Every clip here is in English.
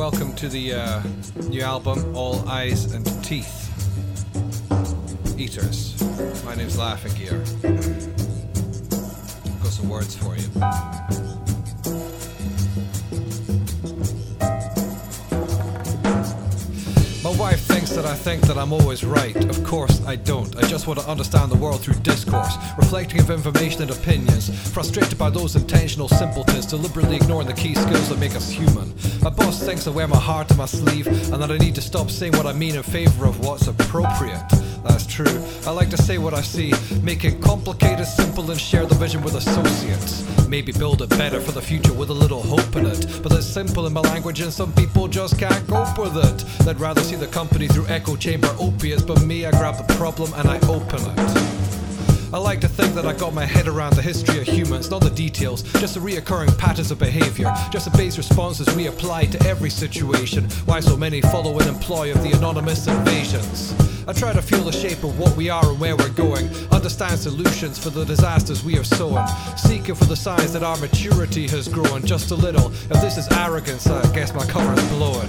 welcome to the new album, All Eyes and Teeth. Eaters. My name's Laughing Gear. Got some words for you. My wife thinks that I think that I'm always right. Of course I don't. I just want to understand the world through discourse, reflecting of information and opinions, frustrated by those intentional simpletons deliberately ignoring the key skills that make us human. My boss thinks I wear my heart on my sleeve and that I need to stop saying what I mean in favor of what's appropriate. That's true. I like to say what I see, make it complicated, simple, and share the vision with associates. Maybe build it better for the future with a little hope in it. But it's simple in my language and some people just can't cope with it. They'd rather see the company through echo chamber opiates, but me, I grab the problem and I open it. I like to think that I got my head around the history of humans, not the details, just the reoccurring patterns of behavior, just the base responses we apply to every situation. Why so many follow and employ of the anonymous invasions? I try to feel the shape of what we are and where we're going, understand solutions for the disasters we have sown, seeking for the signs that our maturity has grown just a little. If this is arrogance, I guess my cover is blowing.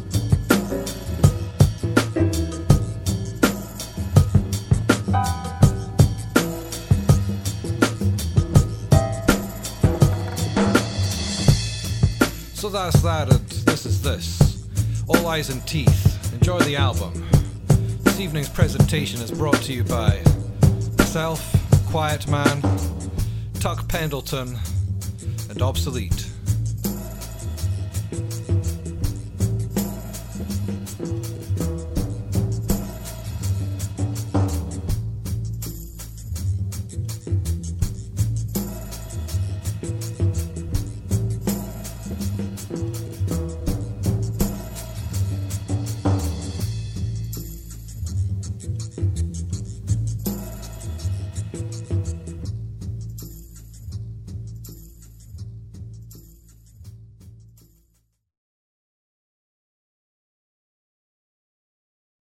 So that's that, and this is this. All Eyes and Teeth. Enjoy the album. This evening's presentation is brought to you by myself, Quiet Man, Tuck Pendleton, and Obsolete.